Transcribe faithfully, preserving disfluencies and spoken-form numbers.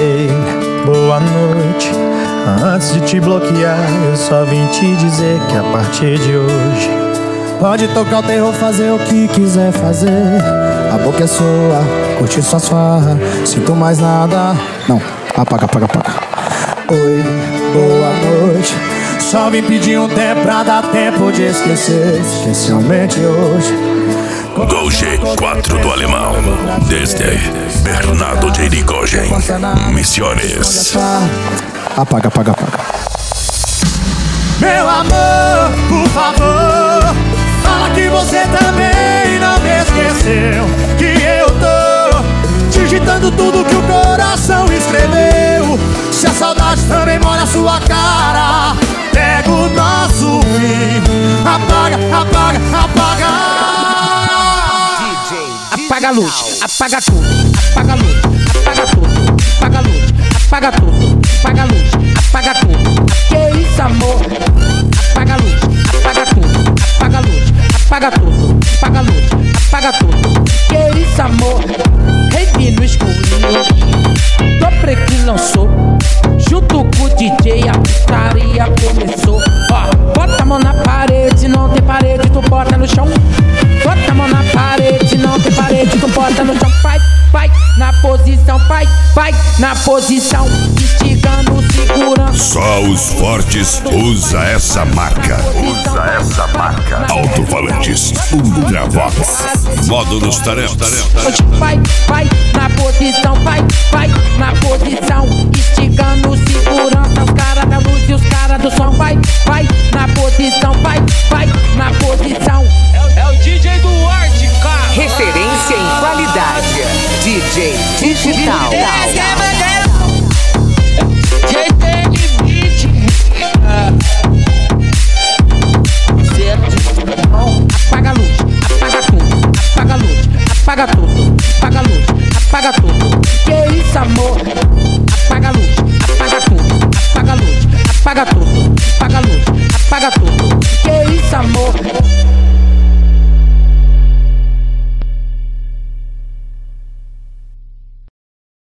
Ei, boa noite. Antes de te bloquear, eu só vim te dizer que a partir de hoje pode tocar o terror, fazer o que quiser fazer. A boca é sua, curte suas farras, sinto mais nada. Não, apaga, apaga, apaga. Oi, boa noite. Só vim pedir um tempo pra dar tempo de esquecer, especialmente hoje. Gol G quatro do Alemão, desde Bernardo de Irigoyen, Misiones. Apaga, apaga, apaga. Meu amor, por favor, fala que você também não me esqueceu, que eu tô digitando tudo que o coração escreveu. Se a saudade também mora na sua cara, pega o nosso fim. Apaga, apaga, apaga. Apaga a luz, apaga tudo, apaga a luz, apaga tudo, apaga a luz, apaga tudo, apaga a luz, apaga tudo. Que isso, amor? Apaga a luz, apaga tudo, apaga a luz, apaga tudo, apaga a luz, apaga tudo. Que isso, amor? Rave no escurinho, Dobre que lançou, junto com o D J a putaria começou. Ó, bota a mão na parede, não tem parede, tu bota no chão. Bota a mão na parede, não tem parede, tu bota no chão. Vai, vai, na posição, vai, vai, na posição, instigando segurança. Só os fortes usa essa marca. Usa essa marca. Alto-falantes Ultravox. Módulos talentos. Vai, vai, na posição, vai, vai, na posição, instigando segurança. Os caras da luz e os caras do som. Vai, vai, na posição, vai, vai, na posição. É o D J do Arte, cara. Referência em qualidade. D J Digital. Apaga a luz, apaga tudo, apaga a luz, apaga tudo, apaga a luz, apaga tudo. Que isso, amor? Apaga a luz, apaga tudo, apaga a luz, apaga tudo, apaga a luz, apaga tudo. Que isso, amor?